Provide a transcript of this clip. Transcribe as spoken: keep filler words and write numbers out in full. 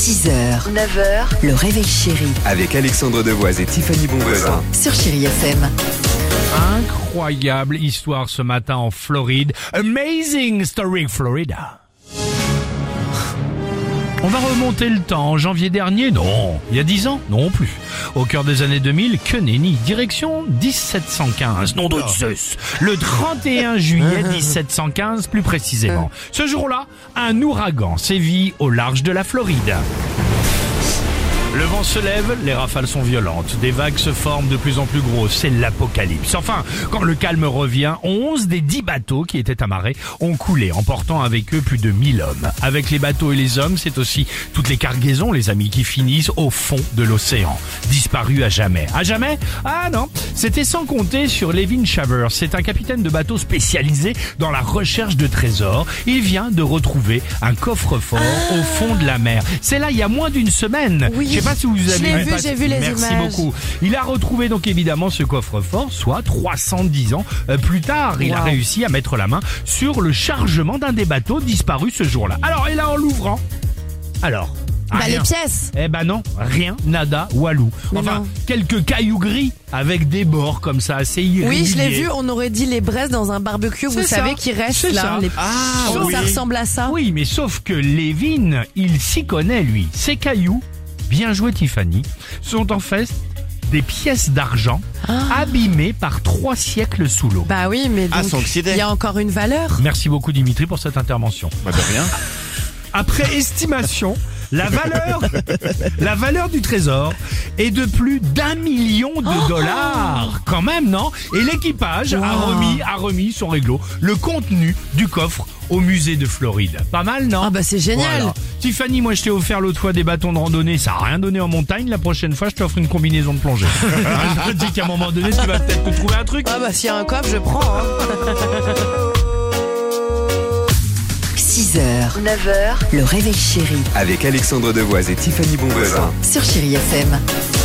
six heures, neuf heures, le réveil chéri Avec Alexandre Devoise et Tiffany Bonvoisin. sur Chéri F M. Incroyable histoire ce matin en Floride. Amazing story Florida. On va remonter le temps. En janvier dernier, non. Il y a dix ans, non plus. Au cœur des années deux mille, que nenni. Direction dix-sept cent quinze. Nom de Zeus. Le trente et un juillet dix-sept cent quinze, plus précisément. Ce jour-là, un ouragan sévit au large de la Floride. Le vent se lève, les rafales sont violentes, des vagues se forment de plus en plus grosses, c'est l'apocalypse. Enfin, quand le calme revient, onze des dix bateaux qui étaient amarrés ont coulé, emportant avec eux plus de mille hommes. Avec les bateaux et les hommes, c'est aussi toutes les cargaisons, les amis, qui finissent au fond de l'océan, disparus à jamais. À jamais ? Ah non, c'était sans compter sur Levin Chavers, c'est un capitaine de bateau spécialisé dans la recherche de trésors. Il vient de retrouver un coffre-fort ah. au fond de la mer. C'est là il y a moins d'une semaine. Oui. Je sais pas si vous avez vu, pas... j'ai vu les Merci images. beaucoup. Il a retrouvé donc évidemment ce coffre-fort, soit trois cent dix ans euh, plus tard. Il wow. a réussi à mettre la main sur le chargement d'un des bateaux disparus ce jour-là. Alors, et là en l'ouvrant, alors... Bah rien. les pièces. Eh ben non, rien, nada, walou. Mais Enfin, non. quelques cailloux gris avec des bords comme ça, assez irréguliers. Oui, je l'ai vu, on aurait dit les braises dans un barbecue, vous C'est savez, ça. qui restent C'est là. ça. Les... Ah, Oh, oui. ça ressemble à ça. Oui, mais sauf que Levin, il s'y connaît lui. Ces cailloux, bien joué Tiffany, sont en fait des pièces d'argent Ah. abîmées par trois siècles sous l'eau. Bah oui, mais Ah, donc, sont oxydés. il y a encore une valeur. Merci beaucoup Dimitri pour cette intervention. Bah de rien. Après estimation, la valeur, la valeur du trésor est de plus d'un million de dollars. Quand même, non? Et l'équipage a Wow. remis, a remis son réglo, le contenu du coffre au musée de Floride. Pas mal, non? Ah bah c'est génial. Voilà. Tiffany, moi je t'ai offert l'autre fois des bâtons de randonnée, ça a rien donné en montagne. La prochaine fois, je t'offre une combinaison de plongée. Je te dis qu'à un moment donné, tu vas peut-être te trouver un truc. Ah bah s'il y a un coffre, je prends. Hein. six heures, neuf heures, le réveil chéri Avec Alexandre Devoise et Tiffany Bonvoisin. sur Chéri F M.